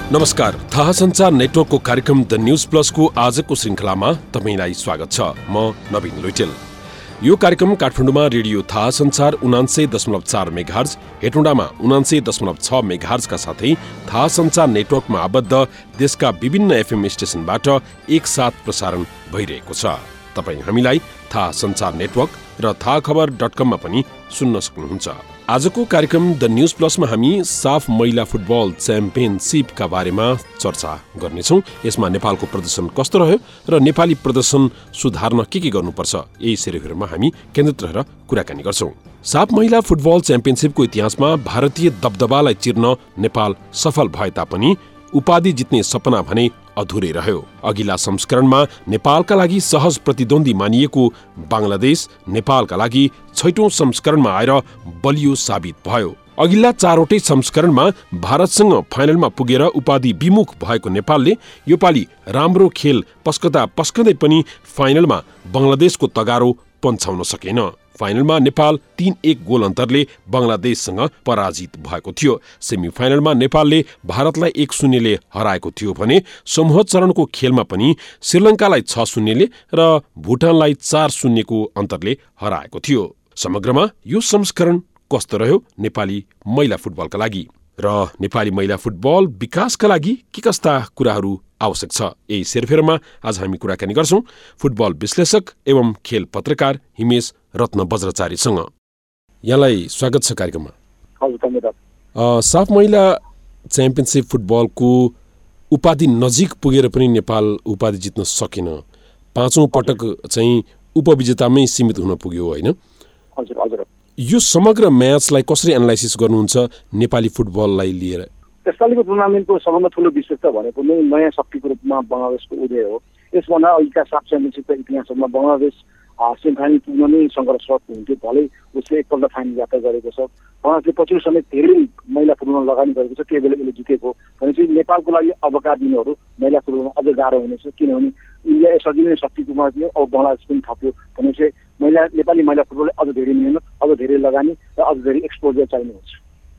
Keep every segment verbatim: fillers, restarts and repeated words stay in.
नमस्कार, थाहा सञ्चार नेटवर्कको कार्यक्रम द न्यूज प्लसको आजको श्रृङ्खलामा तपाईलाई स्वागत छ। म नवीन लुइटेल। यो कार्यक्रम काठमाडौँमा रेडियो थाहा सञ्चार उनान्सय दशमलव चार मेगाहर्ज, हेटौँडामा उनान्सय दशमलव छ मेगाहर्जका साथै थाहा सञ्चार नेटवर्कमा आबद्ध देशका विभिन्न एफएम स्टेशनबाट एकसाथ प्रसारण भइरहेको छ। तपाईँ हामीलाई थाहा सञ्चार नेटवर्क र थाहा खबर डट कममा पनि सुन्न सक्नुहुन्छ। आजको कार्यक्रम द न्यूज प्लसमा हामी साफ महिला फुटबल च्याम्पियनसिपका बारेमा चर्चा गर्नेछौँ। यसमा नेपालको प्रदर्शन कस्तो रह्यो र नेपाली प्रदर्शन सुधार्न के के गर्नुपर्छ, यही सेरोफेरोमा हामी केन्द्रित रहेर कुराकानी गर्छौँ। साफ महिला फुटबल च्याम्पियनसिपको इतिहासमा भारतीय दबदबालाई चिर्न नेपाल सफल भए तापनि उपाधि जित्ने सपना भने अधुरै रह्यो। अघिल्ला संस्करणमा नेपालका लागि सहज प्रतिद्वन्दी मानिएको बांग्लादेश नेपालका लागि छैटौं संस्करणमा आएर बलियो साबित भयो। अघिल्ला चारवटै संस्करणमा भारतसँग फाइनलमा पुगेर उपाधि विमुख भएको नेपालले योपालि राम्रो खेल पस्कदा पस्कदै पनि फाइनलमा बंगलादेशको तगारो पन्छाउन सकेन। फाइनलमा नेपाल तीन एक गोल अन्तरले बंगलादेशसँग पराजित भएको थियो। सेमी फाइनलमा नेपालले भारतलाई एक शून्यले हराएको थियो भने समूह चरणको खेलमा पनि श्रीलङ्कालाई छ शून्यले र भुटानलाई चार शून्यको अन्तरले हराएको थियो। समग्रमा यो संस्करण कस्तो रह्यो नेपाली महिला फुटबलका लागि र नेपाली महिला फुटबल विकासका लागि के कस्ता कुराहरू आवश्यक छ, यही सेरफेरमा आज हामी कुराकानी गर्छौँ फुटबल विश्लेषक एवं खेल पत्रकार हिमेश रत्न बज्राचार्यसँग। यहाँलाई स्वागत छ कार्यक्रममा। हजुर, धन्यवाद। साफ महिला च्याम्पियनसिप फुटबलको उपाधि नजिक पुगेर पनि नेपाल उपाधि जित्न सकेन। पाँचौं पटक चाहिँ उपविजेतामै सीमित हुन पुग्यो, होइन? हजुर हजुर। यो समग्र म्याचलाई कसरी एनालाइसिस गर्नुहुन्छ नेपाली फुटबललाई लिएर? यसपालिको टुर्नामेन्टको सबभन्दा ठुलो विशेषता भनेको नै नयाँ शक्तिको रूपमा बङ्गलादेशको उदय हो। यसभन्दा अघिका साफ च्याम्पियनसिपका इतिहासमा बङ्गलादेश सेमिफाइनल पुग्न नै सङ्घर्षरत हुन्थ्यो। भलै उसले एकपल्ट फाइनल यात्रा गरेको छ। बङ्गलादेशले पछिल्लो समय धेरै महिला फुटबलमा लगानी गरेको छ। त्यही बेला उसले जितेको भनेपछि नेपालको लागि अबका दिनहरू महिला फुटबलमा अझ गाह्रो हुनेछ, किनभने इन्डिया यसअघि नै शक्तिमा थियो, अब बङ्गलादेश पनि थप्यो भनेपछि महिला नेपाली महिला फुटबलले अझ धेरै मिहिनेत, अझ धेरै लगानी र अझ धेरै एक्सपोजर चाहिने हुन्छ।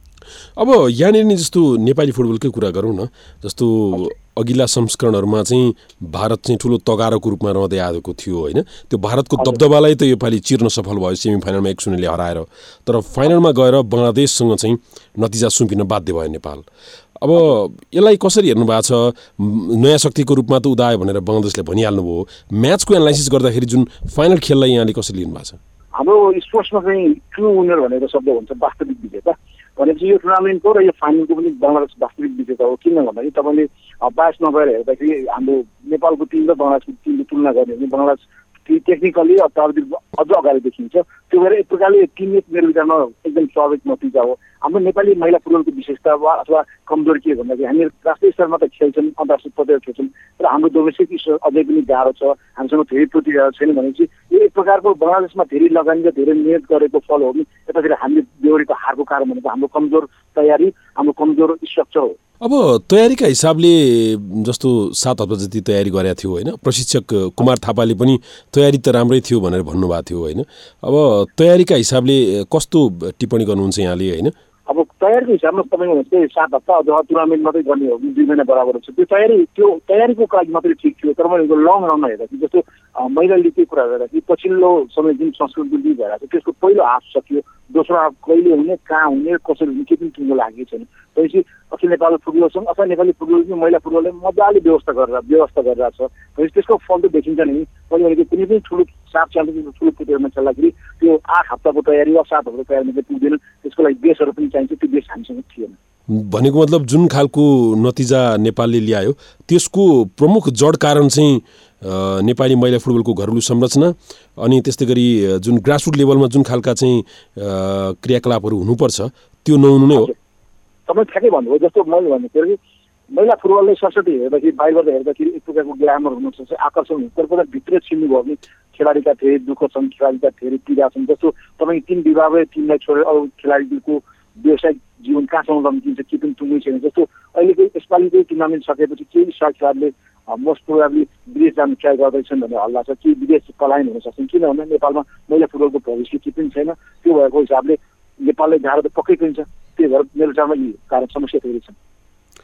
अब यहाँनिर नि जस्तो नेपाली फुटबलकै कुरा गरौँ न, जस्तो अघिल्ला संस्करणहरूमा चाहिँ भारत चाहिँ ठुलो तगारोको रूपमा रहँदै आएको थियो, होइन? त्यो भारतको दबदबालाई त योपालि चिर्न सफल भयो सेमी फाइनलमा एक शून्यले हराएर। तर फाइनलमा गएर बङ्गलादेशसँग चाहिँ नतिजा सुम्पिन बाध्य भयो नेपाल। अब यसलाई कसरी हेर्नु भएको छ? नयाँ शक्तिको रूपमा त उदायो भनेर बङ्गलादेशले भनिहाल्नुभयो। म्याचको एनालाइसिस गर्दाखेरि जुन फाइनल खेललाई यहाँले कसरी लिनु भएको छ? हाम्रो स्पोर्ट्समा चाहिँ ट्रु विनर भनेको शब्द हुन्छ, वास्तविक विजेता भनेपछि यो टुर्नामेन्टको र यो फाइनलको पनि बङ्गलादेश वास्तविक विजेता हो। किन भन्दाखेरि तपाईँले बास नगएर हेर्दाखेरि हाम्रो नेपालको टिम र बङ्गलादेशको टिमको तुलना गर्ने भने बङ्गलादेश टेक्निकली अत्याधिक अझ अगाडि देखिन्छ। त्यो भएर एक प्रकारले टिम एक मेरो विचारमा एकदम स्वाभाविक नतिजा हो। हाम्रो नेपाली महिला फुटबलको विशेषता वा अथवा कमजोर के भन्दाखेरि हामी राष्ट्रिय स्तरमा त खेल्छन्, अन्तर्राष्ट्रिय पदहरू खेल्छन्, तर हाम्रो डोमेस्टिक स्तर अझै पनि गाह्रो छ। हामीसँग धेरै प्रतिभा छैन भनेपछि यो एक प्रकारको बङ्गलादेशमा धेरै लगानी र धेरै मेहनत गरेको फल हो। यतातिर हामीले बेहोरेको हारको कारण भनेको हाम्रो कमजोर तयारी, हाम्रो कमजोर स्ट्रक्चर हो। अब तयारीका हिसाबले जस्तो सात हप्ता जति तयारी गरेका थियो, होइन? प्रशिक्षक कुमार थापाले पनि तयारी त राम्रै थियो भनेर भन्नुभएको थियो, होइन? अब तयारीका हिसाबले कस्तो टिप्पणी गर्नुहुन्छ यहाँले, होइन? अब तयारीको हिसाबमा तपाईँको चाहिँ सात हप्ता अथवा टुर्नामेन्ट मात्रै गर्ने हो भने दुई महिना बराबर छ। त्यो तयारी त्यो तयारीको लागि मात्रै ठिक थियो। तर मैले लङ रनमा हेर्दाखेरि जस्तो महिला लिगको कुरा गर्दाखेरि पछिल्लो समय जुन संस्कृत वृद्धि भइरहेको छ त्यसको पहिलो हाफ सकियो, दोस्रो हाफ कहिले हुने, कहाँ हुने, कसरी हुने के पनि ठुलो लागेको छैन। त्यसपछि अखिल नेपाल फुटबल सङ्घ अथवा नेपाली फुटबल महिला फुटबलले मजाले व्यवस्था गरेर व्यवस्था गरिरहेको छ। भनेपछि त्यसको फल त देखिन्छ नै। मैले भनेको कुनै पनि ठुलो साफ च्याम्पियनसिप ठुलो प्रतियोगितामा खेल्दाखेरि त्यो आठ हप्ताको तयारी वा सात हप्ताको तयारीमा चाहिँ पुग्दैन। त्यसको लागि बेसहरू पनि चाहिन्छ, त्यो बेस हामीसँग थिएन। भनेको मतलब जुन खालको नतिजा नेपालले ल्यायो त्यसको प्रमुख जड कारण चाहिँ नेपाली महिला फुटबलको घरेलु संरचना अनि त्यस्तै गरी जुन ग्रासरुट लेभलमा जुन खालका चाहिँ क्रियाकलापहरू हुनुपर्छ त्यो नहुनु नै हो। तपाईँ ठ्याक्कै भन्नुभयो। जस्तो मैले भनेको कि महिला फुटबलले सरस्वती हेर्दाखेरि बाहिरबाट हेर्दाखेरि एक प्रकारको ग्ल्यामर हुनसक्छ, आकर्षण हुन्छ। तर पनि भित्र छिन्नुभयो भने खेलाडीका धेरै दुःख छन्, खेलाडीका धेरै पीडा छन्। जस्तो तपाईँ तिन विभागले टिमलाई छोडेर अरू खेलाडीको व्यावसायिक जीवन कहाँसम्म लम्किन्छ के पनि टुङ्गै छैन। जस्तो अहिलेको यसपालिको टुर्नामेन्ट सकेपछि केही स्टार खेलाडीले मोस्ट प्रोबेबली विदेश जानु ट्राई गर्दैछन् भन्ने हल्ला छ। कि विदेश पलायन हुन सक्छन्, किनभने नेपालमा महिला फुटबलको भविष्य के पनि छैन। त्यो भएको हिसाबले नेपालले गाह्रो त पक्कै पनि छ। त्यही भएर मेरो विचारमा यी कारण समस्या धेरै छन्।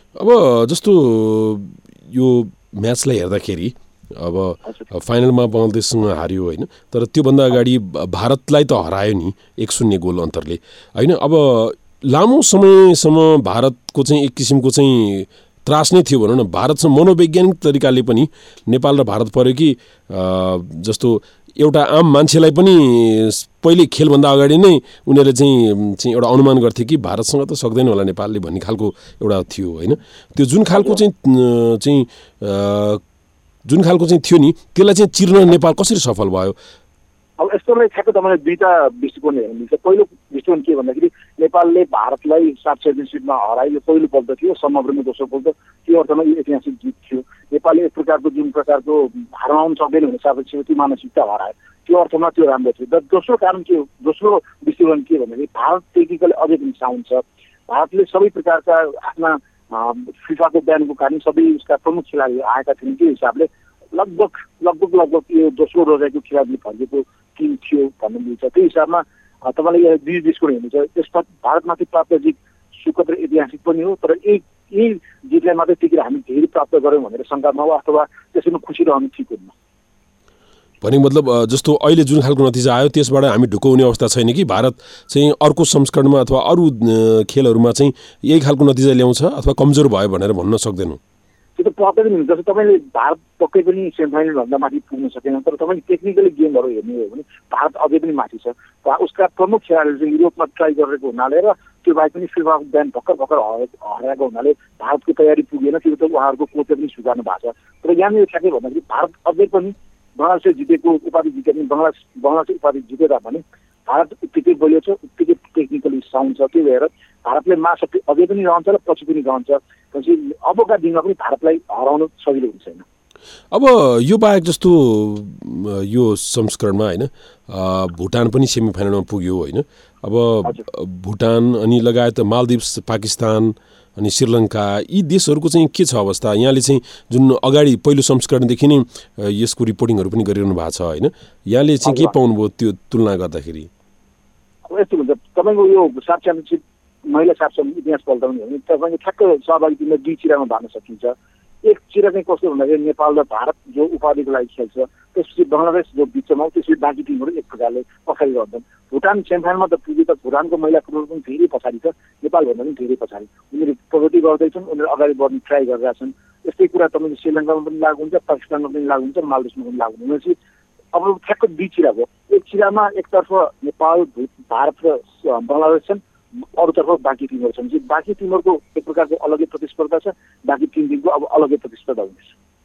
अब जस्तो यो म्याचलाई हेर्दाखेरि अब फाइनलमा बङ्गलादेशसँग हार्यो होइन, तर त्योभन्दा अगाडि भारतलाई त हरायो नि एक शून्य गोल अन्तरले होइन। अब लामो समयसम्म भारतको चाहिँ एक किसिमको चाहिँ त्रास नै थियो भनौँ न। भारतसँग मनोवैज्ञानिक तरिकाले पनि नेपाल र भारत पऱ्यो कि जस्तो एउटा आम मान्छेलाई पनि पहिले खेलभन्दा अगाडि नै उनीहरूले चाहिँ चाहिँ एउटा अनुमान गर्थे कि भारतसँग त सक्दैन होला नेपालले भन्ने खालको एउटा थियो होइन। त्यो जुन खालको चाहिँ चाहिँ जुन खालको चाहिँ थियो नि त्यसलाई चाहिँ चिर्न नेपाल कसरी सफल भयो? अब यस्तोलाई ठ्याक्कै तपाईँले दुईवटा दृष्टिकोण हेर्नुहुन्छ। पहिलो दृष्टिकोण के भन्दाखेरि नेपालले भारतलाई सात च्याम्पियनसिपमा हरायो, पहिलो पल्ट थियो, समग्रमा दोस्रो पल्ट, त्यो अर्थमा यो ऐतिहासिक जित थियो। नेपालले एक प्रकारको जुन प्रकारको हराउन सक्दैन भने सापेक्ष त्यो मानसिकता हरायो, त्यो अर्थमा त्यो राम्रो थियो। र दोस्रो कारण के हो, दोस्रो दृष्टिकोण के भन्दाखेरि भारत टेक्निकली अझै पनि साउन्ड छ। भारतले सबै प्रकारका आफ्ना फिफाको ब्यानको कारण सबै उसका प्रमुख खेलाडीहरू आएका थिए, त्यो हिसाबले लगभग लगभग लगभग यो दोस्रो रोजाइको खेलाडीले फर्केको टिम थियो भन्ने मिल्छ। त्यो हिसाबमा तपाईँले यो दुई दृष्टिकोण हेर्नुहुन्छ। त्यसमा भारतमाथि प्राप्त जित सुखद र ऐतिहासिक पनि हो, तर यही यही जितलाई मात्रै टिकेर हामी धेरै प्राप्त गऱ्यौँ भनेर शङ्कामा हो अथवा त्यसैमा खुसी रहनु ठिक हुन्न। भने मतलब जस्तो अहिले जुन खालको नतिजा आयो त्यसबाट हामी ढुकाउने अवस्था छैन कि भारत चाहिँ अर्को संस्करणमा अथवा अरू खेलहरूमा चाहिँ यही खालको नतिजा ल्याउँछ अथवा कमजोर भयो भनेर भन्न सक्दैनौँ? त्यो त पक्कै पनि हुन्छ। तपाईँले भारत पक्कै पनि सेमिफाइनलभन्दा माथि पुग्न सकेन, तर तपाईँले टेक्निकली गेमहरू हेर्नु हो भने भारत अझै पनि माथि छ। उसका प्रमुख खेलाडीहरू चाहिँ युरोपमा ट्राई गरेको हुनाले र त्यो बाहेक पनि फिफा ब्यान भर्खर भर्खर हराएको हुनाले भारतको तयारी पुगेन, त्यो त उहाँहरूको कोचले पनि स्वीकार्नु भएको छ। तर यहाँनिर ठ्याक्कै भन्दाखेरि भारत अझै पनि बङ्गलादेशले जितेको उपाधि जिते पनि बङ्गलादेश बङ्गलादेश उपाधि जितेर भने भारत उत्तिकै बलियो छ, उत्तिकै टेक्निकली साउन्ड छ। त्यो भएर भारतले महाशक्ति अझै पनि रहन्छ र पछि पनि रहन्छ। पछि अबका दिनमा पनि भारतलाई हराउन सजिलो हुन्छ छैन। अब यो बाहेक जस्तो यो संस्करणमा होइन भुटान पनि सेमिफाइनलमा पुग्यो होइन। अब भुटान अनि लगायत मालदिप्स, पाकिस्तान अनि श्रीलङ्का, यी देशहरूको चाहिँ के छ अवस्था? यहाँले चाहिँ जुन अगाडि पहिलो संस्करणदेखि नै यसको रिपोर्टिङहरू पनि गरिरहनु भएको छ होइन, यहाँले चाहिँ के पाउनुभयो त्यो तुलना गर्दाखेरि? अब यस्तो हुन्छ, तपाईँको यो साफ च्याम्पियनसिप महिला साफ च्याम्पियनसिप इतिहास पल्टाउने हो भने तपाईँको ठ्याक्क सहभागी टिमलाई दुई चिरामा भाग्न सकिन्छ। एक चिरा चाहिँ कस्तो भन्दाखेरि नेपाल र भारत जो उपाधिको लागि खेल्छ, त्यसपछि बङ्गलादेश जो बिचमा हो, त्यसपछि बाँकी टिमहरू एक प्रकारले पछाडि रहन्छन्। भुटान सेमिफाइनलमा त पुग्यो, त भुटानको महिला फुटबल पनि धेरै पछाडि छ, नेपालभन्दा पनि धेरै पछाडि। उनीहरू प्रगति गर्दैछन्, उनीहरू अगाडि बढ्ने ट्राई गरिरहेका छन्। यस्तै कुरा तपाईँको श्रीलङ्कामा पनि लागु हुन्छ, पाकिस्तानमा पनि लागु हुन्छ, मालदिप्समा पनि लागु हुन्छ। अब ठ्याक्क दुई चिरा भयो। एक चिरामा एकतर्फ नेपाल, भारत र बङ्गलादेश छन्, अरूतर्फ बाँकी टिमहरू छन्। बाँकी टिमहरूको एक प्रकारको अलग्गै प्रतिस्पर्धा छ, बाँकी टिम टिमको अब अलग्गै प्रतिस्पर्धा हुनेछ।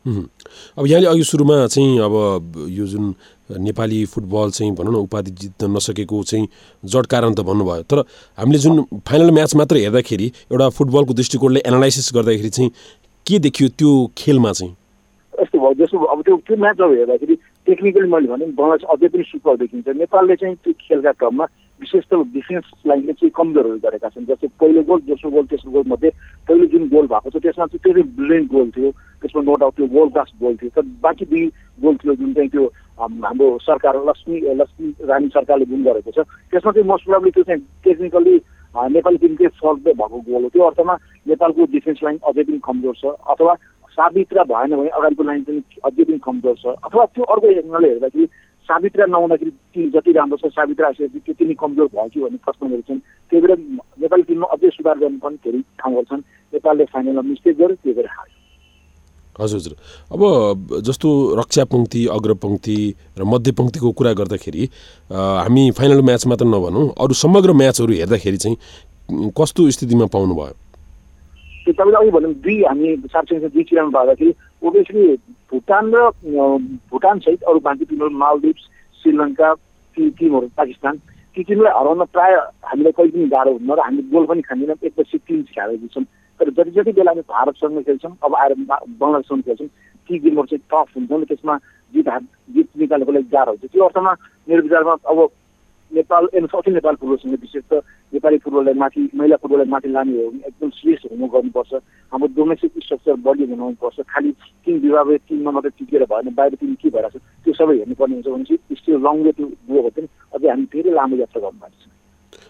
अब यहाँले अघि सुरुमा चाहिँ अब यो जुन नेपाली फुटबल चाहिँ भनौँ न उपाधि जित्न नसकेको चाहिँ जड कारण त भन्नुभयो, तर हामीले जुन फाइनल म्याच मात्र हेर्दाखेरि एउटा फुटबलको दृष्टिकोणले एनालाइसिस गर्दाखेरि चाहिँ के देखियो त्यो खेलमा चाहिँ? यस्तो भयो जस्तो अब त्यो त्यो म्याचहरू हेर्दाखेरि टेक्निकली मैले भने बङ्गलादेश अझै पनि सुपर देखिन्छ। नेपालले चाहिँ त्यो खेलका क्रममा विशेष त डिफेन्स लाइनले चाहिँ कमजोरहरू गरेका छन्। जस्तै पहिलो गोल, दोस्रो गोल, तेस्रो गोल मध्ये पहिलो जुन गोल भएको छ त्यसमा चाहिँ त्यो ब्रिलियन्ट गोल थियो, त्यसमा नो डाउट त्यो वर्ल्ड क्लास गोल थियो। तर बाँकी दुई गोल थियो जुन चाहिँ त्यो हाम्रो सरकार लक्ष्मी लक्ष्मी रानी सरकारले जुन गरेको छ त्यसमा चाहिँ मोस्ट प्रोबेबली त्यो चाहिँ टेक्निकली नेपाली टिमकै फल्ट भएको गोल हो। त्यो अर्थमा नेपालको डिफेन्स लाइन अझै पनि कमजोर छ, अथवा साबित्रा भएन भने अगाडिको लाइन पनि अझै पनि कमजोर छ, अथवा त्यो अर्को एङ्गलले हेर्दाखेरि साबित्रा नहुँदाखेरि टिम जति राम्रो छ साबित्रा आएपछि त्यति नै कमजोर भयो कि भन्ने प्रश्नहरू छन्। त्यही भएर नेपाली टिममा अझै सुधार गर्नुपर्ने धेरै ठाउँहरू छन्। नेपालले फाइनलमा मिस्टेक गर्यो, त्यही भएर हार्यो। हजुर हजुर। अब जस्तो रक्षा पङ्क्ति, अग्रपङ्क्ति र मध्यपङ्क्तिको कुरा गर्दाखेरि हामी फाइनल म्याच मात्र नभनौँ, अरू समग्र म्याचहरू हेर्दाखेरि चाहिँ कस्तो स्थितिमा पाउनुभयो? त्यो तपाईँले अघि भन्नु दुई हामी सार्वजनिक दुई चिरामा पाउँदाखेरि ओभियसली भुटान र भुटान सहित अरू बाँकी टिमहरू मालदिप्स, श्रीलङ्का, ती टिमहरू पाकिस्तान, ती टिमलाई हराउन प्राय हामीलाई कहिले पनि गाह्रो हुन्न र हामी गोल पनि खाँदैनौँ। एकपछि टिम खेलाएर दिन्छौँ, तर जति जति बेला हामी भारतसँग खेल्छौँ, अब आएर बङ्गलादेशसँग खेल्छौँ, ती गेमहरू चाहिँ टफ हुन्छन् र त्यसमा जित हार जित निकाल्नुको लागि गाह्रो हुन्छ। त्यो अर्थमा मेरो विचारमा अब नेपाल एन्ड साउथ नेपाल फुटबलसँग विशेष त नेपाली फुटबललाई माथि महिला फुटबललाई माथि लाने हो भने एकदम सिरियस हुनु गर्नुपर्छ। हाम्रो डोमेस्टिक स्ट्रक्चर बलियो बनाउनुपर्छ। खालि टिम विभाग टिममा मात्रै टिकेर भएन, बाहिर टिम के भइरहेको छ त्यो सबै हेर्नुपर्ने हुन्छ भने चाहिँ still long way to go भने अझै हामी धेरै लामो यात्रा गर्नु बाँकी छ।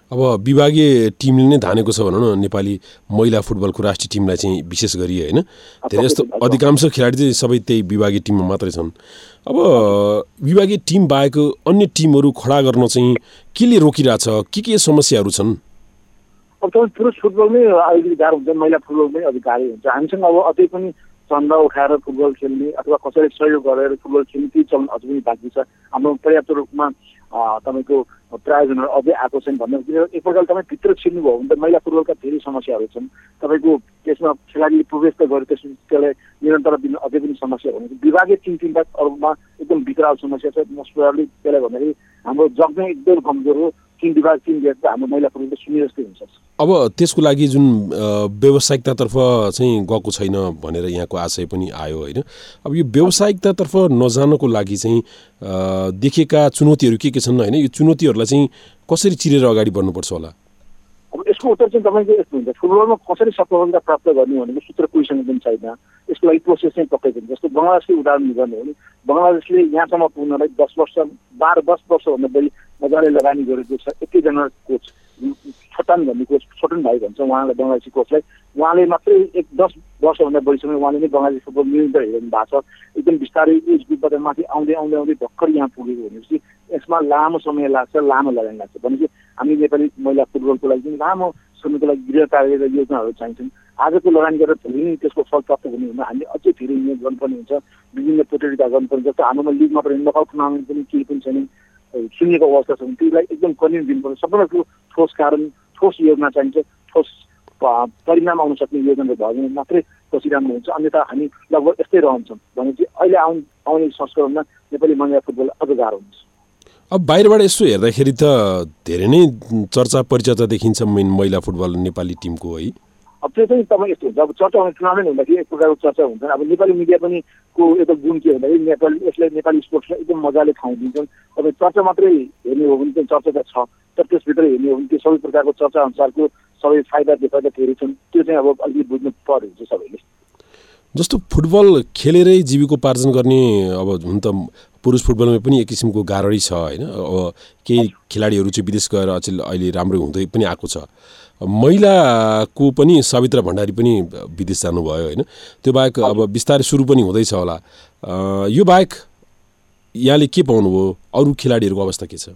अब विभागीय टिमले नै धानेको छ भनौँ न नेपाली महिला फुटबलको राष्ट्रिय टिमलाई चाहिँ विशेष गरी होइन धेरै जस्तो अधिकांश खेलाडी चाहिँ सबै त्यही विभागीय टिममा मात्रै छन्। अब विभागीय टिम बाहेक अन्य टिमहरू खडा गर्न चाहिँ केले रोकिरहेछ, के के समस्याहरू छन्? अब तपाईँ पुरुष फुटबलमै अलिकति गाह्रो हुन्छ, महिला फुटबलमै अलिक गाह्रो हुन्छ। हामीसँग अब अझै पनि चन्दा उठाएर फुटबल खेल्ने अथवा कसैले सहयोग गरेर फुटबल खेल्ने ती चलन अझै पनि बाँकी छ। हाम्रो पर्याप्त रूपमा तपाईँको प्रायोजनहरू अझै आएको छैन भन्ने एक प्रकारले तपाईँ भित्र छिर्नुभयो भने त महिला फुटबलका धेरै समस्याहरू छन्। तपाईँको त्यसमा खेलाडीले प्रवेश त गरे त्यस त्यसलाई निरन्तर दिन अझै पनि समस्या भने विभागीय टिम टिमका अरूमा एकदम विकराल समस्या छ। मोस्ट प्रोबेबली त्यसलाई भन्दाखेरि हाम्रो जग नै एकदम कमजोर हो। टिम विभाग टिम गेट हाम्रो महिला फुटबलको शून्य जस्तै हुन्छ। अब त्यसको लागि जुन व्यावसायिकतातर्फ चाहिँ गएको छैन भनेर यहाँको आशय पनि आयो होइन। अब यो व्यावसायिकतातर्फ नजानको लागि चाहिँ देखेका चुनौतीहरू के के छन् होइन, यो चुनौतीहरूलाई चाहिँ कसरी चिरेर अगाडि बढ्नुपर्छ होला? अब यसको उत्तर चाहिँ तपाईँको यस्तो हुन्छ, फुटबलमा कसरी सफलता प्राप्त गर्ने भनेको सूत्र कोहीसँग पनि छैन। यसको लागि प्रोसेस चाहिँ पक्कै छैन। जस्तो बङ्गलादेशले उदाहरण गर्ने हो भने बङ्गलादेशले यहाँसम्म पुग्नलाई दस वर्ष बाह्र दस वर्षभन्दा बढी मजाले लगानी गरेको छ। एकैजना कोच छोटन भन्ने कोच, छोटन भाइ भन्छ उहाँलाई, बङ्गलादेशी कोचलाई। उहाँले मात्रै एक दस वर्षभन्दा बढी समय उहाँले नै बङ्गलादेश फुटबल निरन्तर हेर्नु भएको छ। एकदम बिस्तारै एज ग्रुपबाट माथि आउँदै आउँदै आउँदै भर्खर यहाँ पुगेको भनेपछि यसमा लामो समय लाग्छ, लामो लगानी लाग्छ। भनेपछि हामी नेपाली महिला फुटबलको लागि पनि लामो समयको लागि गृह कार्य र योजनाहरू चाहिन्छन्। आजको लगानी गरेर धेरै त्यसको फल प्राप्त हुने हुँदा हामीले अझै धेरै नियम गर्नुपर्ने हुन्छ, विभिन्न प्रतियोगिता गर्नुपर्ने। जस्तो हाम्रोमा लिग मात्र नकआउट टुर्नामेन्ट पनि केही पनि छैन, सुन्नेको अवस्था छ। त्यसलाई एकदम कन्टिन्यू दिनुपर्छ। सबैभन्दा ठुलो ठोस कारण ठोस योजना चाहिन्छ, ठोस परिणाम आउन सक्ने योजनाहरू भयो भने मात्रै पछि राम्रो हुन्छ। अन्यथा हामी लगभग यस्तै रहन्छौँ भने चाहिँ अहिले आउ आउने संस्करणमा नेपाली महिला फुटबल अझ गाह्रो हुन्छ। अब बाहिरबाट यसो हेर्दाखेरि त धेरै नै चर्चा परिचर्चा देखिन्छ महिला फुटबल नेपाली टिमको है। अब त्यो चाहिँ तपाईँ यस्तो हुन्छ, अब चर्चा हुने टुर्नामेन्ट हुँदाखेरि एक प्रकारको चर्चा हुन्छ। अब नेपाली मिडिया पनि को एउटा गुण के भन्दाखेरि नेपाली यसलाई नेपाली स्पोर्ट्सलाई एकदम मजाले ठाउँ दिन्छन्। तपाईँ चर्चा मात्रै हेर्ने हो भने चाहिँ चर्चा त छ, तर त्यसभित्र हेर्ने हो भने त्यो सबै प्रकारको चर्चा अनुसारको सबै फाइदा बेफाइदा धेरै छन्। त्यो चाहिँ अब अलिकति बुझ्नु पर्यो हुन्छ सबैले। जस्तो फुटबल खेलेरै जीविकोपार्जन गर्ने अब हुन त पुरुष फुटबलमा पनि एक किसिमको गाह्रै छ होइन। अब केही खेलाडीहरू चाहिँ विदेश गएर अचेल अहिले राम्रो हुँदै पनि आएको छ। महिलाको पनि सविता भण्डारी पनि विदेश जानुभयो होइन। त्यो बाहेक अब बिस्तारै सुरु पनि हुँदैछ होला। यो बाहेक यहाँले के पाउनुभयो, अरू खेलाडीहरूको अवस्था के छ?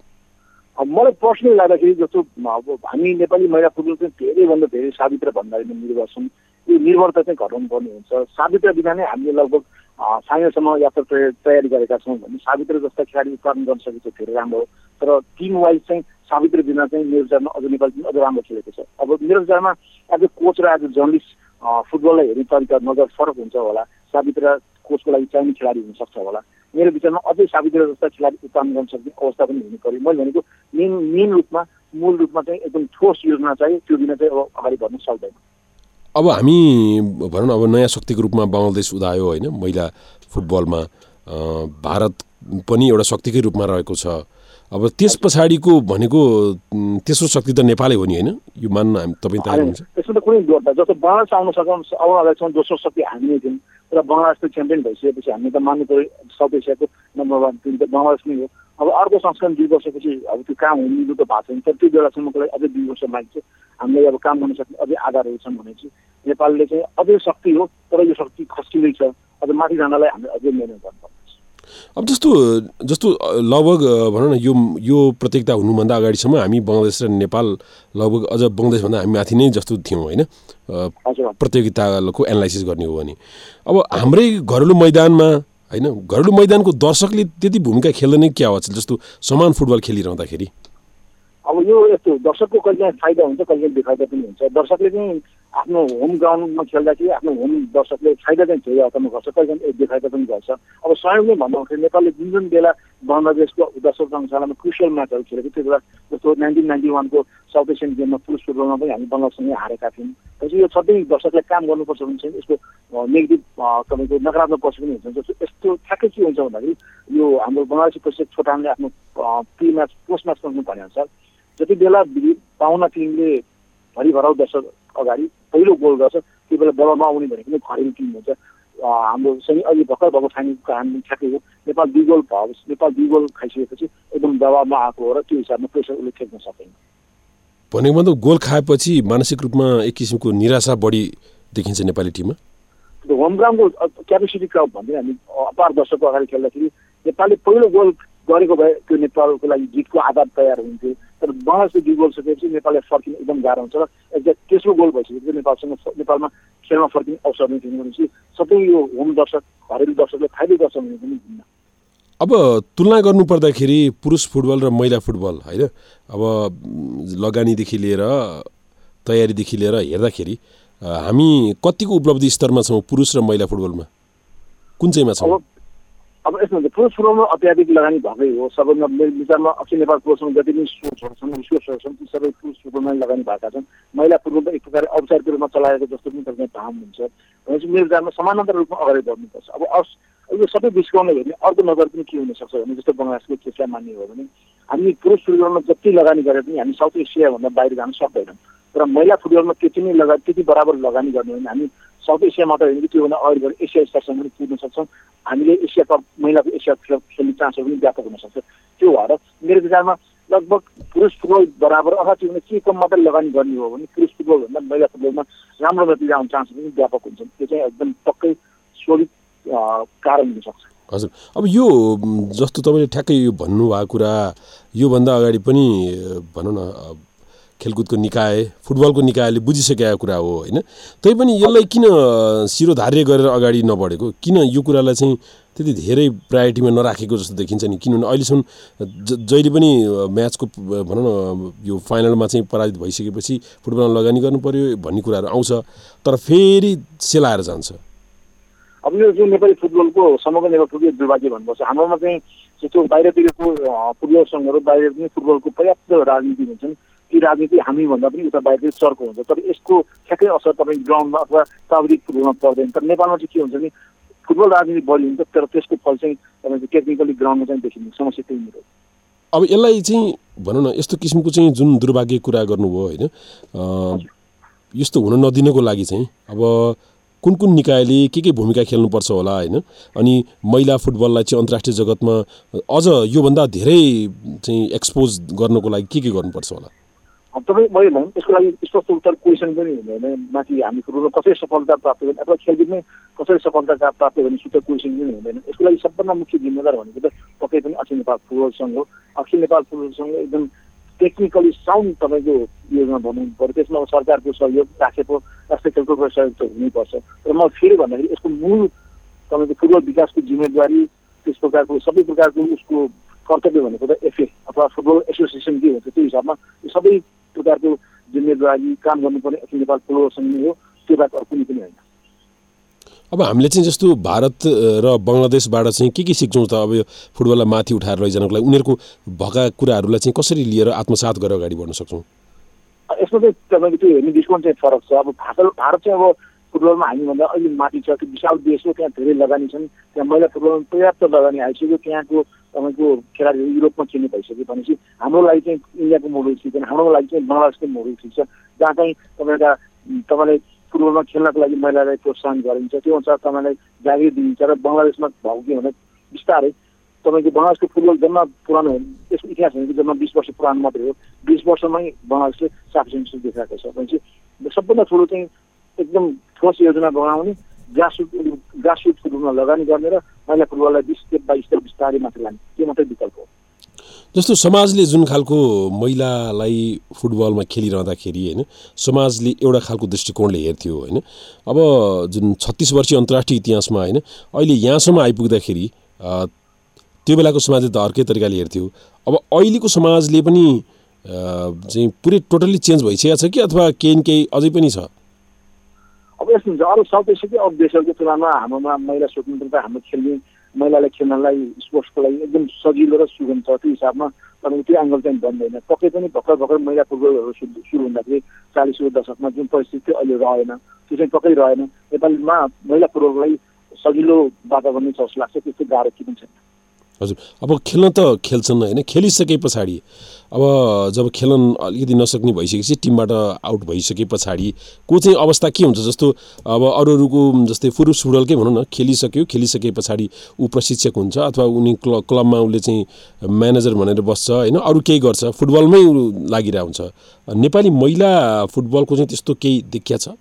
अब मलाई पर्सनली लाग्दाखेरि जस्तो अब हामी नेपाली महिला फुटबल चाहिँ धेरैभन्दा धेरै सावित्रा भण्डारीमा निर्भर छौँ। यो निर्भरता चाहिँ घटाउनु पर्ने हुन्छ। सावित्रा बिना नै हामीले लगभग फाइनलसम्म यात्रा तयारी गरेका छौँ भने सावित्रा जस्ता खेलाडी उत्पादन गर्न सकेको धेरै राम्रो हो। तर टिम वाइज चाहिँ सावित्रा बिना चाहिँ मेरो विचारमा अझ नेपाल टिम अझ राम्रो खेलेको छ। अब मेरो विचारमा एज अ कोच र एज अ जर्नलिस्ट फुटबललाई हेर्ने तरिका नजर फरक हुन्छ होला। सावित्रा कोचको लागि चाहिने खेलाडी हुनसक्छ होला। मेरो विचारमा अझै सावित्रा जस्ता खेलाडी उत्पादन गर्न सक्ने अवस्था पनि हुनु पर्यो। मैले भनेको मेन मेन रूपमा मूल रूपमा चाहिँ एकदम ठोस योजना चाहिँ त्यो बिना चाहिँ अब अगाडि बढ्न सक्दैन। अब हामी भनौँ न अब नयाँ शक्तिको रूपमा बङ्गलादेश उदायो होइन महिला फुटबलमा। भारत पनि एउटा शक्तिकै रूपमा रहेको छ। अब त्यस पछाडिको भनेको तेस्रो शक्ति त नेपालै हो नि होइन, यो मान्न हामी तपाईँ तयार हुनुहुन्छ? त्यसमा त कुनै डर त जस्तो बङ्गलादेश आउन सकौँ आउन अगाडिसम्म दोस्रो शक्ति हामी नै थियौँ। तर बङ्गलादेश त च्याम्पियन भइसकेपछि हामी त मान्नु पऱ्यो साउथ एसियाको नम्बर वान टिम त बङ्गलादेश नै हो। अब अर्को संस्करण दुई वर्षपछि अब त्यो काम हुनु त भएको छैन। तर त्यो बेलासम्मको लागि अझै दुई वर्ष बाँकी छ। हामीले अब काम गर्न सक्ने अझै आधारहरू छन् भने चाहिँ नेपालले चाहिँ अझै शक्ति हो, तर यो शक्ति खस्किँदै छ। अझ माथि जानलाई हामीले अझै मेहनत गर्नुपर्छ। अब जस्तो जस्तो लगभग भनौँ न यो यो प्रतियोगिता हुनुभन्दा अगाडिसम्म हामी बङ्गलादेश र नेपाल लगभग अझ बङ्गलादेशभन्दा हामी माथि नै जस्तो थियौँ होइन प्रतियोगिताको एनालाइसिस गर्ने हो भने। अब हाम्रै घरेलु मैदानमा होइन, घरेलु मैदानको दर्शकले त्यति भूमिका खेल्दैन क्या हो जस्तो समान फुटबल खेलिरहँदाखेरि? अब यो यस्तो दर्शकको कहिले फाइदा हुन्छ कहिले बेफाइदा पनि हुन्छ। दर्शकले चाहिँ आफ्नो होम ग्राउन्डमा खेल्दाखेरि आफ्नो होम दर्शकले फाइदा चाहिँ धेरै अर्थमा गर्छ, कहिले बेफाइदा पनि गर्छ। अब सहयोग नै भन्दाखेरि नेपालले जुन जुन बेला बङ्गलादेशको दर्शक संसारमा क्रुसियल म्याचहरू खेलेको त्यो बेला जस्तो नाइन्टिन नाइन्टी वानको साउथ एसियन गेममा पुरुष फुटबलमा पनि हामी बङ्गलादेशसँगै हारेका थियौँ। त्यसपछि यो सधैँ दर्शकलाई काम गर्नुपर्छ भने चाहिँ यसको नेगेटिभ तपाईँको नकारात्मक पक्ष पनि हुन्छ। जस्तो यस्तो ठ्याक्कै के हुन्छ भन्दाखेरि यो हाम्रो बङ्गलादेशी प्रशिक्षक छोटानले आफ्नो प्री म्याच पोस्ट म्याच गर्नु भनेअनुसार जति बेला पाहुना टिमले भरिभराउ दर्शक अगाडि पहिलो गोल गर्छ त्यो बेला दबाउमा आउने भनेको नै घरेलु टिम हुन्छ। हाम्रो चाहिँ अहिले भर्खर भएको फाइनलको हामी ठ्याक्कै हो। नेपाल दुई गोल भयो, नेपाल दुई गोल खाइसकेपछि एकदम दबावमा आएको हो र त्यो हिसाबमा प्रेसर उसले खेल्न सकेन। भनेको मतलब गोल खाएपछि मानसिक रूपमा एक किसिमको निराशा बढी देखिन्छ नेपाली टिममा। होम ग्राउन्डको क्यापेसिटी क्राउड भन्दै हामी अपार दर्शकको अगाडि खेल्दाखेरि नेपालले पहिलो गोल गरेको भए त्यो नेपालको लागि जितको आधार तयार हुन्थ्यो। तर बङ्गलादेशले दुई गोल सकेपछि नेपालले फर्किन एकदम गाह्रो हुन्छ र एक्ज्याक्ट तेस्रो गोल भइसकेपछि नेपालसँग नेपालमा खेलमा फर्किने अवसर नै थिएन भनेपछि सबै यो होम दर्शक घरेलु दर्शकले फाइदै गर्छ भने पनि हुन्न। अब तुलना गर्नु पर्दाखेरि पुरुष फुटबल र महिला फुटबल होइन, अब लगानीदेखि लिएर तयारीदेखि लिएर हेर्दाखेरि हामी कतिको उपलब्धि स्तरमा छौँ पुरुष र महिला फुटबलमा, कुन चाहिँमा छौँ? अब यसमा पुरुष फुटबलमा अत्याधिक लगानी भएकै हो। सबैभन्दा मेरो विचारमा अखिल नेपाल फुटबलसँग जति पनि सोचहरू छन् रिसोर्सहरू छन् ती सबै पुरुष फुटबलमा लगानी भएका छन्। महिला फुटबल त एक प्रकारले औपचारिक रूपमा चलाएको जस्तो पनि तपाईँ भाम हुन्छ। भनेपछि मेरो विचारमा समानान्तर रूपमा अगाडि बढ्नुपर्छ। अब अस यो सबै डिस्काउन्टले हेर्ने अर्को नजर पनि के हुनसक्छ भने जस्तो बङ्गलादेशको केसलाई मान्ने हो भने हामी पुरुष फुटबलमा जति लगानी गरे पनि हामी साउथ एसियाभन्दा बाहिर जान सक्दैनौँ। तर महिला फुटबलमा त्यति नै लगा त्यति बराबर लगानी गर्ने हो भने हामी साउथ एसिया मात्र होइन कि त्योभन्दा अगाडि गएर एसिया स्तरसम्म पनि पुग्न सक्छौँ। हामीले एसिया कप महिलाको एसिया कप खेल्ने चान्सहरू पनि व्यापक हुनसक्छ। त्यो भएर मेरो विचारमा लगभग पुरुष फुटबल बराबर अथवा त्यो के कम मात्रै लगानी गर्ने हो भने पुरुष फुटबलभन्दा महिला फुटबलमा राम्रो नतिजा आउने चान्सहरू पनि व्यापक हुन्छन्। त्यो चाहिँ एकदम पक्कै स्वरूप कारण हुनसक्छ। हजुर, अब यो जस्तो तपाईँले ठ्याक्कै यो भन्नुभएको कुरा योभन्दा अगाडि पनि भनौँ न खेलकुदको निकाय फुटबलको निकायले बुझिसकेका कुरा हो होइन, तैपनि यसलाई किन शिरोधार्य गरेर अगाडि नबढेको, किन यो कुरालाई चाहिँ त्यति धेरै प्रायोरिटीमा नराखेको जस्तो देखिन्छ नि? किनभने अहिलेसम्म जहिले पनि म्याचको भनौँ न यो फाइनलमा चाहिँ पराजित भइसकेपछि फुटबलमा लगानी गर्नु पर्यो भन्ने कुराहरू आउँछ, तर फेरि सेलाएर जान्छ। अब यो जुन नेपाली फुटबलको समग्र नेपाली फुटबल दुर्भाग्य भन्नुपर्छ। हाम्रोमा चाहिँ जस्तो बाहिरतिरको फुटबल सङ्घहरू बाहिर पनि फुटबलको पर्याप्त राजनीति हुन्छन्। ती राजनीति हामीभन्दा पनि उता बाहिर चर्को हुन्छ। तर यसको ठ्याक्कै असर तपाईँ ग्राउन्डमा अथवा प्राविधिक फुटबलमा पर्दैन। तर नेपालमा चाहिँ के हुन्छ भने फुटबल राजनीति बढी हुन्छ तर त्यसको फल चाहिँ तपाईँको टेक्निकली ग्राउन्डमा चाहिँ देखिने समस्या त्यही हो। अब यसलाई चाहिँ भनौँ न यस्तो किसिमको चाहिँ जुन दुर्भाग्य कुरा गर्नुभयो होइन, यस्तो हुन नदिनको लागि चाहिँ अब कुन कुन निकायले के के भूमिका खेल्नुपर्छ होला होइन, अनि महिला फुटबललाई चाहिँ अन्तर्राष्ट्रिय जगतमा अझ योभन्दा धेरै चाहिँ एक्सपोज गर्नको लागि के के गर्नुपर्छ होला? तपाईँ मैले भनौँ यसको लागि स्पष्ट उत्तर क्वेसन पनि हुँदैन। माथि हामी फुटबलमा कसरी सफलता प्राप्त गर्ने अथवा खेलकुदमै कसरी सफलता प्राप्त गर्ने सुत्तर क्वेसन पनि हुँदैन। यसको लागि सबभन्दा मुख्य जिम्मेदार भनेको त पक्कै पनि अखिल नेपाल फुटबल सङ्घ हो। अखिल नेपाल फुटबल सङ्घ एकदम टेक्निकली साउन्ड तपाईँको योजना बनाउनु पर्यो। त्यसमा सरकारको सहयोग राखेको राष्ट्रिय खेलकुदको सहयोग त हुनैपर्छ। तर म फेरि भन्दाखेरि यसको मूल तपाईँको फुटबल विकासको जिम्मेदारी त्यस प्रकारको सबै प्रकारको उसको कर्तव्य भनेको त एफए अथवा फुटबल एसोसिएसन के हुन्छ त्यो हिसाबमा यो सबै प्रकारको जिम्मेदारी काम गर्नुपर्ने अखिल नेपाल फुटबल सङ्घ नै हो, त्यो बाहेक अरू कुनै पनि होइन। अब हामीले चाहिँ जस्तो भारत र बङ्गलादेशबाट चाहिँ के के सिक्छौँ त? अब यो फुटबललाई माथि उठाएर लैजानको लागि उनीहरूको भएका कुराहरूलाई चाहिँ कसरी लिएर आत्मसात गरेर अगाडि बढ्न सक्छौँ? यसमा चाहिँ तपाईँको त्यो हेर्ने दृष्टिकोण चाहिँ फरक छ। अब भारत भारत चाहिँ अब फुटबलमा हामीभन्दा अहिले माथि छ। त्यो विशाल देश हो, त्यहाँ धेरै लगानी छन्। त्यहाँ महिला फुटबलमा पर्याप्त लगानी आइसक्यो। त्यहाँको तपाईँको खेलाडीहरू युरोपमा खेल्ने भइसक्यो भनेपछि हाम्रो लागि चाहिँ इन्डियाको मोडल ठिक छैन, हाम्रो लागि चाहिँ बङ्गलादेशको मोडल ठिक छ। जहाँ चाहिँ तपाईँका तपाईँलाई फुटबलमा खेल्नको लागि महिलालाई प्रोत्साहन गरिन्छ, त्यो अनुसार तपाईँलाई जागिर दिइन्छ। र बङ्गलादेशमा भएको के भने बिस्तारै तपाईँको बङ्गलादेशको फुटबल जम्मा पुरानो त्यसको इतिहास भनेको जम्मा बिस वर्ष पुरानो मात्रै हो। बिस वर्षमै बङ्गलादेशले साफिसियन्सी देखाएको छ। भनेपछि सबभन्दा ठुलो चाहिँ एकदम ठोस योजना बनाउने, ग्रासरुट ग्रासरुट फुटबलमा लगानी गर्ने र महिला फुटबललाई स्टेप बाई स्टेप बिस्तारै माथि लाने, त्यो मात्रै विकल्प हो। जस्तो समाजले जुन खालको महिलालाई फुटबलमा खेलिरहँदाखेरि होइन समाजले एउटा खालको दृष्टिकोणले हेर्थ्यो होइन। अब जुन छत्तिस वर्षीय अन्तर्राष्ट्रिय इतिहासमा होइन अहिले यहाँसम्म आइपुग्दाखेरि त्यो बेलाको समाजले त अर्कै तरिकाले हेर्थ्यो। अब अहिलेको समाजले पनि चाहिँ पुरै टोटल्ली चेन्ज भइसकेको छ कि अथवा केही न केही अझै पनि छ? अब यस्तो हुन्छ अरू साउथ एसियाकै अरू देशहरूको तुलनामा हाम्रोमा महिला स्वतन्त्रता, हाम्रो खेल्ने महिलालाई खेल्नलाई स्पोर्ट्सको लागि एकदम सजिलो र सुगम छ। त्यो हिसाबमा तपाईँको त्यो एङ्गल चाहिँ बन्दैन। पक्कै पनि भर्खर भर्खर महिला फुटबलहरू सुरु हुँदाखेरि चालिसको दशकमा जुन परिस्थिति अहिले रहेन त्यो चाहिँ पक्कै रहेन। नेपालमा महिला फुटबललाई सजिलो वातावरण छ जस्तो लाग्छ, त्यस्तो गाह्रो केही पनि छैन। हजुर, अब खेल्न त खेल्छन् होइन, खेलिसके पछाडि अब जब खेलन अलिकति नसक्ने भइसकेपछि टिमबाट आउट भइसके पछाडि को चाहिँ अवस्था के हुन्छ? जस्तो अब अरूहरूको जस्तै पुरुष फुटबलकै भनौँ न, खेलिसक्यो, खेलिसके पछाडि ऊ प्रशिक्षक हुन्छ अथवा उनी क्ल क्लबमा उसले चाहिँ म्यानेजर भनेर बस्छ होइन, अरू केही गर्छ, फुटबलमै ऊ लागिरहेको हुन्छ। नेपाली महिला फुटबलको चाहिँ त्यस्तो केही देखिया छ?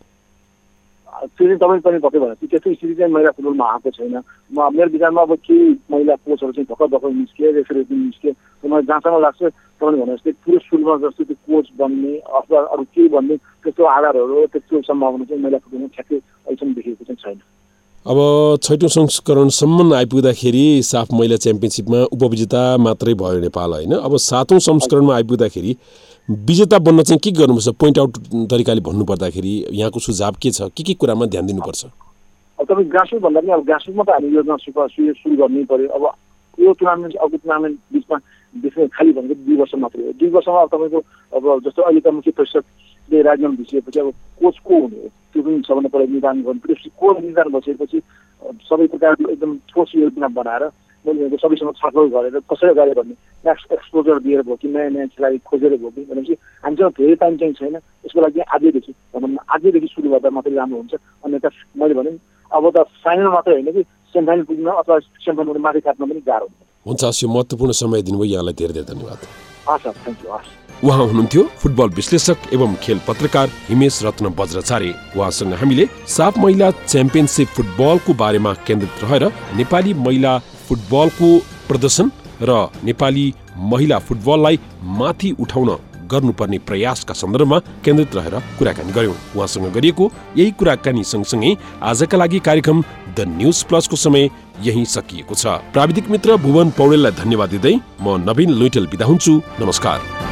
त्यो चाहिँ तपाईँ पनि पक्कै भने त्यस्तो स्थिति चाहिँ महिला फुटबलमा आएको छैन। म मेरो विचारमा अब केही महिला कोचहरू चाहिँ भर्खर भर्खर निस्के, रेफरी पनि निस्के। मलाई जहाँसम्म लाग्छ तपाईँले भने जस्तै पुरुष फुटबल जस्तो त्यो कोच बन्ने अथवा अरू केही बन्ने त्यस्तो आधारहरू त्यस्तो सम्भावना चाहिँ महिला फुटबलमा ठ्याक्कै अहिलेसम्म देखेको चाहिँ छैन। अब छैटौँ संस्करणसम्म आइपुग्दाखेरि साफ महिला च्याम्पियनसिपमा उपविजेता मात्रै भयो नेपाल होइन। अब सातौँ संस्करणमा आइपुग्दाखेरि विजेता बन्न चाहिँ के गर्नुपर्छ? पोइन्ट आउट तरिकाले भन्नुपर्दाखेरि यहाँको सुझाव के छ? के के कुरामा ध्यान दिनुपर्छ? अब तपाईँ ग्रासरुट भन्दा पनि अब ग्रासरुटमा त हामी योजना सुरु सुरु गर्नै पऱ्यो। अब यो टुर्नामेन्ट अर्को टुर्नामेन्ट बिचमा बिचमा खालि भनेको दुई वर्ष मात्रै हो। दुई वर्षमा अब तपाईँको अब जस्तो अहिलेका मुख्य प्रशिक्षकले राजीनामा दिइसकेपछि अब कोच को हुने हो त्यो पनि सबभन्दा पहिला निर्धारण गर्नुपर्छ। को निर्धारण भइसकेपछि सबै प्रकारको एकदम ठोस योजना बनाएर मैले सबैसँग छलफल गरेर कसरी गरे भन्ने नेक्स्ट एक्सपोजर दिएर भयो कि नयाँ नयाँ खेलाडी खोजेर भयो कि भनेपछि हामीसँग धेरै टाइम चाहिँ छैन। यसको लागि आजैदेखि भनौँ न आजैदेखि सुरु गर्दा मात्रै राम्रो हुन्छ। अन्यथा मैले भने अब त फाइनल मात्रै होइन कि सेमिफाइनल पुग्न अथवा सेमिफाइनल माथि काट्न पनि गाह्रो हुन्छ। हुन्छ, हस्, यो महत्त्वपूर्ण समय दिनुभयो, यहाँलाई धेरै धेरै धन्यवाद। हस् सर, थ्याङ्क यू। हस्। उहाँ हुनुहुन्थ्यो फुटबल विश्लेषक एवं खेल पत्रकार हिमेश रत्न बज्राचार्य। उहाँसँग हामीले साफ महिला च्याम्पियनसिप फुटबलको बारेमा केन्द्रित रहेर नेपाली महिला फुटबलको प्रदर्शन र नेपाली महिला फुटबललाई माथि उठाउन गर्नुपर्ने प्रयासका सन्दर्भमा केन्द्रित रहेर कुराकानी गर्यौं। उहाँसँग गरिएको यही कुराकानी सँगसँगै आजका लागि कार्यक्रम द न्यूज प्लसको समय यही सकिएको छ। प्राविधिक मित्र भुवन पौडेललाई धन्यवाद दिँदै म नवीन लुइटेल बिदा हुन्छु। नमस्कार।